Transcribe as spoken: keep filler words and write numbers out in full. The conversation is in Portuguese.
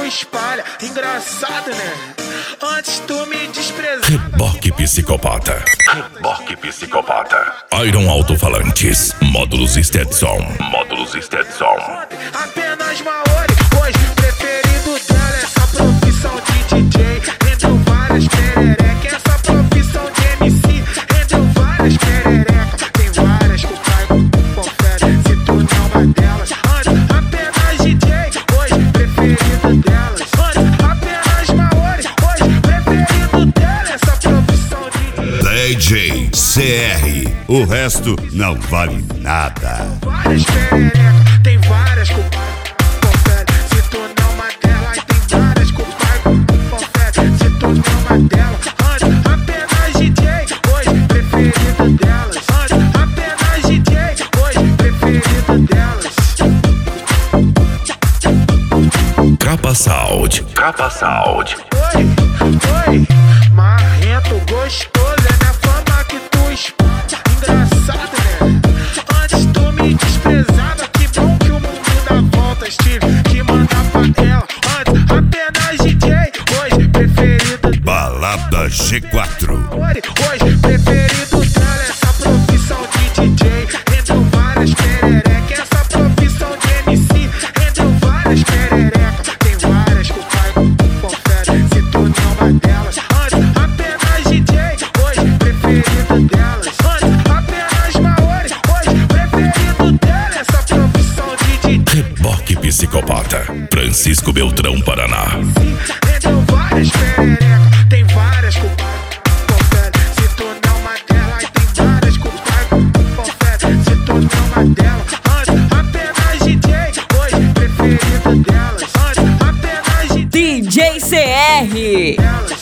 espalha. Engraçado, né? Antes tu me desprezava. Reboque Psicopata. Reboque Psicopata. Iron Alto-Falantes. Módulos Stetson. Módulos Stetson. Apenas Maori, hoje preferido dela. Essa profissão de D J rendeu várias pererecas. Essa profissão de M C rendeu várias pererecas. Tem várias que o pai confere, se tu não é uma delas. Antes apenas D J, hoje preferido delas. Antes apenas Maori, hoje preferido dela. Essa profissão de D J C R, o resto não vale nada. várias pererecas, tem várias que o pai confere, se tu não é uma delas. Tem várias que o pai confere, se tu não é uma delas. Antes apenas D J, hoje preferido delas. Antes apenas D J, hoje preferido delas. Capa Sound. Capa Sound. Oi, oi, marrento gostoso, é minha fama que tu espalha. Engraçado, né? Antes tu me desprezava, que bom que o mundo dá voltas. Tive que mandar pra ela. Antes apenas D J, hoje preferido. Balada G quatro. Hoje preferido dela. Essa profissão de D J rendeu várias pererecas. Essa profissão de M C rendeu várias pererecas. Tem várias que o pai confere, se tu não é uma delas. Antes apenas D J, hoje preferido delas. Antes apenas Maori, hoje preferido dela. Essa profissão de D J Reboque Psicopata. Francisco Beltrão, Paraná. rendeu várias pererecas. Tem várias que o pai confere, se tu não é uma delas. Tem várias que o pai confere, se tu não é uma delas. Antes apenas D J, hoje preferido delas. Antes apenas D J D J C R. delas.